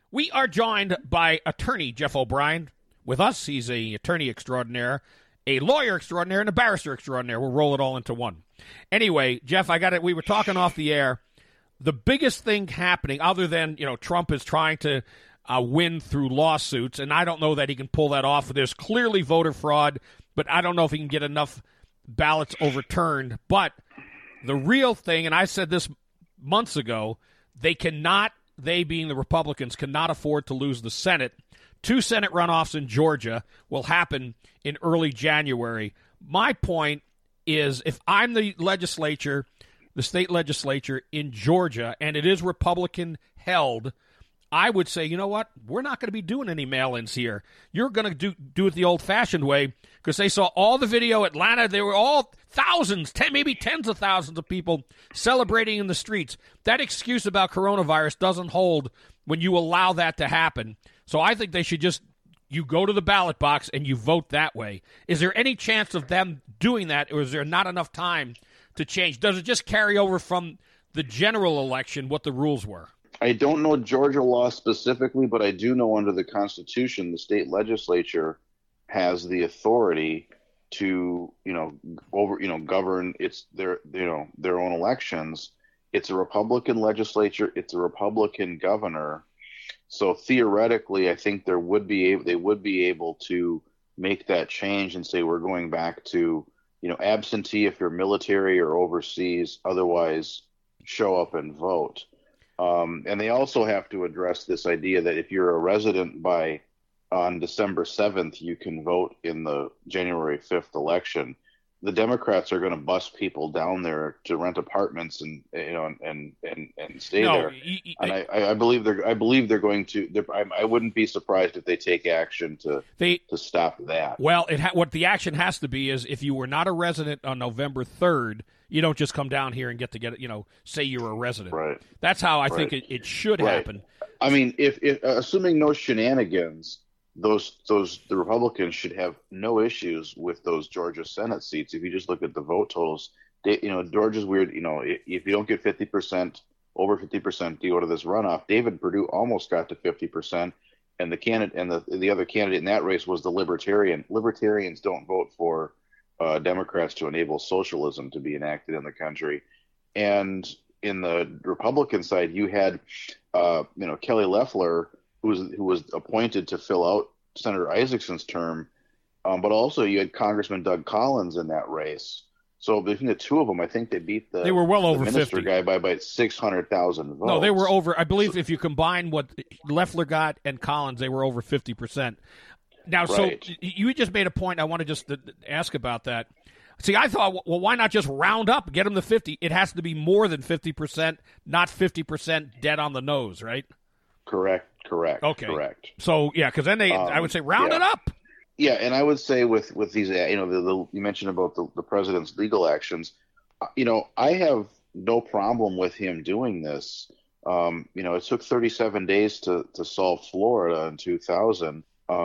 We are joined by attorney Jeff O'Brien. With us, he's an attorney extraordinaire, a lawyer extraordinaire, and a barrister extraordinaire. We'll roll it all into one. Anyway, Jeff, I got it. We were talking off the air. The biggest thing happening, other than Trump is trying to win through lawsuits, and I don't know that he can pull that off. There's clearly voter fraud, but I don't know if he can get enough ballots overturned. But the real thing, and I said this months ago, they being the Republicans, cannot afford to lose the Senate. 2 Senate runoffs in Georgia will happen in early January. My point is, if I'm the legislature, the state legislature in Georgia, and it is Republican held, I would say, you know what? We're not going to be doing any mail-ins here. You're going to do it the old-fashioned way, because they saw all the video. Atlanta, they were all thousands, maybe tens of thousands of people celebrating in the streets. That excuse about coronavirus doesn't hold when you allow that to happen. So I think they should you go to the ballot box and you vote that way. Is there any chance of them doing that, or is there not enough time to change? Does it just carry over from the general election what the rules were? I don't know Georgia law specifically, but I do know under the Constitution, the state legislature has the authority to, govern their own elections. It's a Republican legislature. It's a Republican governor. So theoretically, I think they would be able to make that change and say, we're going back to, absentee if you're military or overseas, otherwise show up and vote. And they also have to address this idea that if you're a resident on December 7th, you can vote in the January 5th election. The Democrats are going to bus people down there to rent apartments and stay there. And I believe they're going to. I wouldn't be surprised if they take action to stop that. Well, what the action has to be is, if you were not a resident on November 3rd, you don't just come down here and get say you're a resident. Right. That's how I think it should happen. I mean, if assuming no shenanigans, the Republicans should have no issues with those Georgia Senate seats. If you just look at the vote totals, Georgia's weird. If you don't get 50%, over 50%, you go to this runoff. David Perdue almost got to 50%, and the candidate and the other candidate in that race was the Libertarian. Libertarians don't vote for Democrats to enable socialism to be enacted in the country. And in the Republican side, you had Kelly Loeffler, who was appointed to fill out Senator Isaacson's term, but also you had Congressman Doug Collins in that race. So between the two of them, I think they were well over 50 guy by 600,000 votes. No, they were over. I believe if you combine what Loeffler got and Collins, they were over 50%. Now, right. So you just made a point. I want to just ask about that. See, I thought, well, why not just round up, get them to 50? It has to be more than 50%, not 50% dead on the nose, right? Correct. Okay. Correct. So, yeah, because then I would say round it up. Yeah, and I would say with these, you mentioned about the president's legal actions, I have no problem with him doing this. It took 37 days to solve Florida in 2000.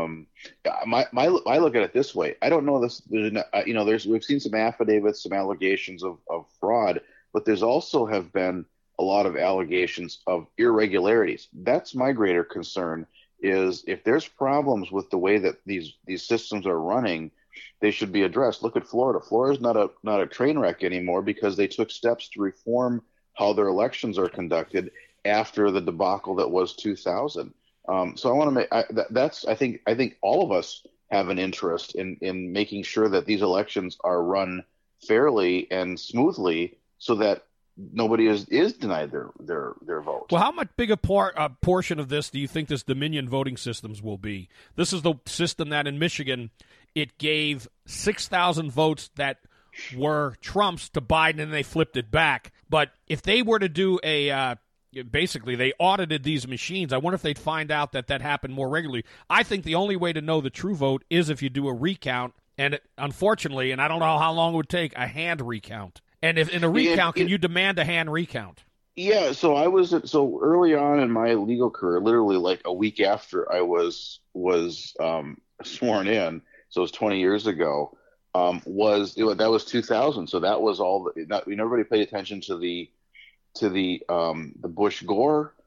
I look at it this way. I don't know this. We've seen some affidavits, some allegations of fraud, but there's also have been a lot of allegations of irregularities. That's my greater concern, is if there's problems with the way that these systems are running, they should be addressed. Look at Florida. Florida's not a train wreck anymore because they took steps to reform how their elections are conducted after the debacle that was 2000. So I want to make I think all of us have an interest in making sure that these elections are run fairly and smoothly, so that nobody is denied their vote. Well, how much big a portion of this do you think this Dominion voting systems will be? This is the system that in Michigan, it gave 6,000 votes that were Trump's to Biden, and they flipped it back. But if they were to do basically, they audited these machines. I wonder if they'd find out that happened more regularly. I think the only way to know the true vote is if you do a recount, and unfortunately, and I don't know how long it would take, a hand recount. And if in a recount, can you demand a hand recount? Yeah, so early on in my legal career, literally like a week after I was sworn in, so it was 20 years ago, that was 2000. So that was all. Everybody paid attention to the Bush Gore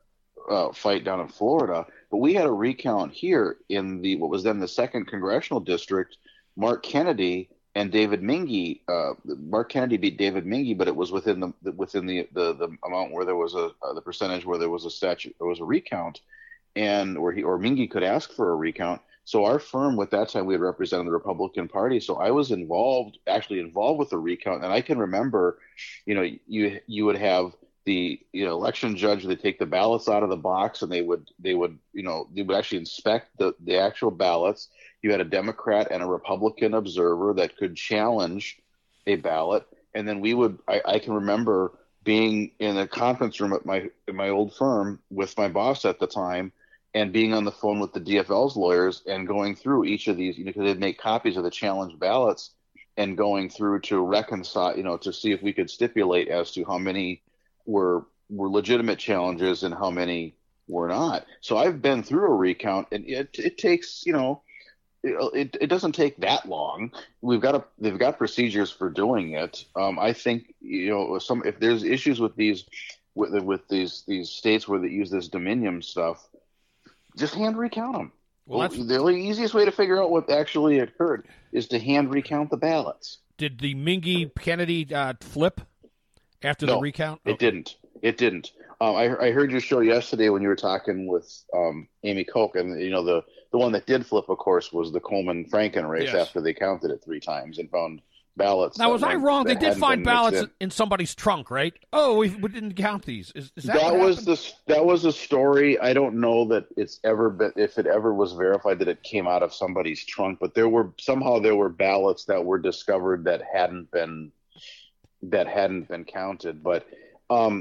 fight down in Florida, but we had a recount here in the what was then the second congressional district. Mark Kennedy and David Minge. Mark Kennedy beat David Minge, but it was within the amount where there was the percentage where there was a recount, and or Minge could ask for a recount. So our firm, at that time, we had represented the Republican Party. So I was actually involved with the recount, and I can remember, you would have the election judge. They take the ballots out of the box, and they would actually inspect the actual ballots. You had a Democrat and a Republican observer that could challenge a ballot, and then I can remember being in a conference room at my old firm with my boss at the time, and being on the phone with the DFL's lawyers and going through each of these, because they'd make copies of the challenge ballots and going through to reconcile, to see if we could stipulate as to how many were legitimate challenges and how many were not. So I've been through a recount, and it takes, it doesn't take that long. They've got procedures for doing it. I think, if there's issues with these states where they use this Dominion stuff, just hand recount them. Well, the only easiest way to figure out what actually occurred is to hand recount the ballots. Did the Minge Kennedy flip after the recount? It didn't. It didn't. I heard your show yesterday when you were talking with Amy Koch, and the one that did flip, of course, was the Coleman-Franken race. Yes. After they counted it 3 times and found ballots. Now, was I wrong? They did find ballots in somebody's trunk, right? Oh, we didn't count these. Is that was the story. I don't know that it's ever been, if it ever was verified that it came out of somebody's trunk, but there were ballots that were discovered that hadn't been counted. But I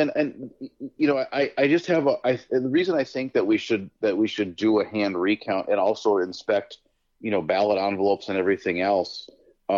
just have the reason I think that we should do a hand recount and also inspect ballot envelopes and everything else.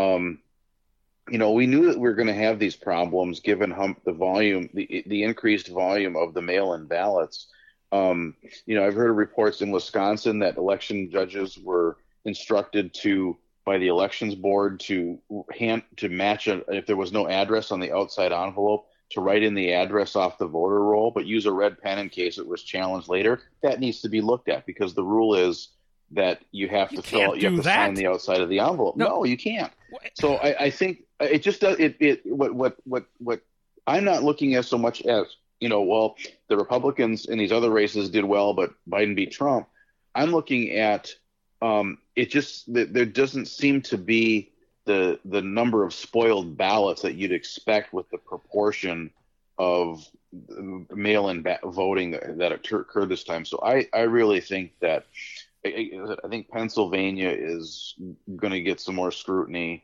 We knew that we were going to have these problems given the volume, the increased volume of the mail-in ballots. I've heard of reports in Wisconsin that election judges were instructed by the elections board to match if there was no address on the outside envelope, to write in the address off the voter roll, but use a red pen in case it was challenged later. That needs to be looked at, because the rule is that you have to sign the outside of the envelope. No, you can't. So I think it just does what I'm not looking at so much as, the Republicans in these other races did well, but Biden beat Trump. I'm looking at it just that there doesn't seem to be the number of spoiled ballots that you'd expect with the proportion of mail-in voting that occurred this time. So I really think that I think Pennsylvania is going to get some more scrutiny.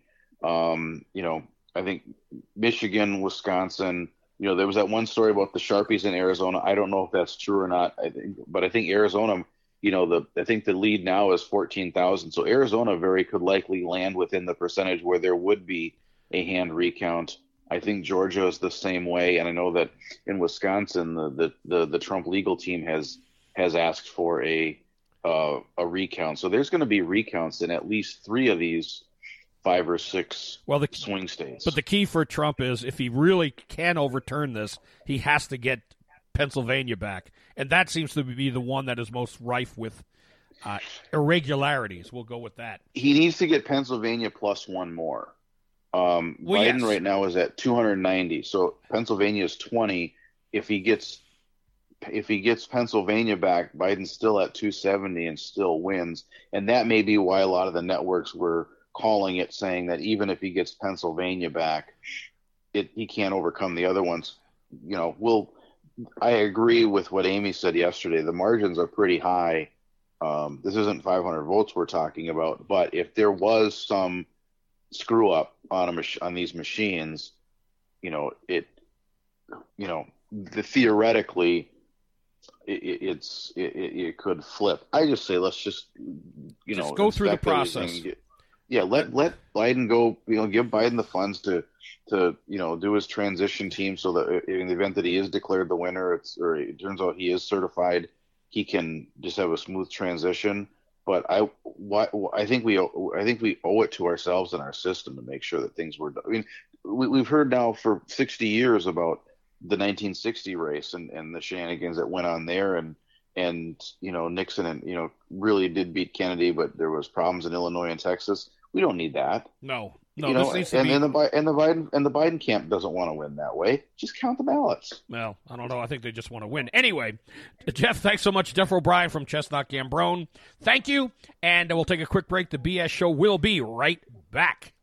I think Michigan, Wisconsin, there was that one story about the Sharpies in Arizona. I don't know if that's true or not. But I think Arizona, I think the lead now is 14,000. So Arizona could likely land within the percentage where there would be a hand recount. I think Georgia is the same way. And I know that in Wisconsin, the Trump legal team has asked for a recount. So there's going to be recounts in at least 3 of these 5 or 6 swing states. But the key for Trump is, if he really can overturn this, he has to get Pennsylvania back. And that seems to be the one that is most rife with irregularities. We'll go with that. He needs to get Pennsylvania plus 1 more. Biden right now is at 290. So Pennsylvania is 20. If he gets Pennsylvania back, Biden's still at 270 and still wins. And that may be why a lot of the networks were calling it, saying that even if he gets Pennsylvania back, he can't overcome the other ones. I agree with what Amy said yesterday. The margins are pretty high. This isn't 500 votes we're talking about, but if there was some screw up on these machines, theoretically it could flip. I just say let's just go through the process. Let Biden go. Give Biden the funds to do his transition team, so that in the event that he is declared the winner, it turns out he is certified, he can just have a smooth transition. But I think we owe it to ourselves and our system to make sure that things were done. I mean, we've heard now for 60 years about the 1960 race and the shenanigans that went on there, and Nixon and really did beat Kennedy, but there was problems in Illinois and Texas. We don't need that. No, this needs to be. And the Biden camp doesn't want to win that way. Just count the ballots. Well, I don't know. I think they just want to win. Anyway, Jeff, thanks so much. Jeff O'Brien from Chestnut Gambron. Thank you, and we'll take a quick break. The BS Show will be right back.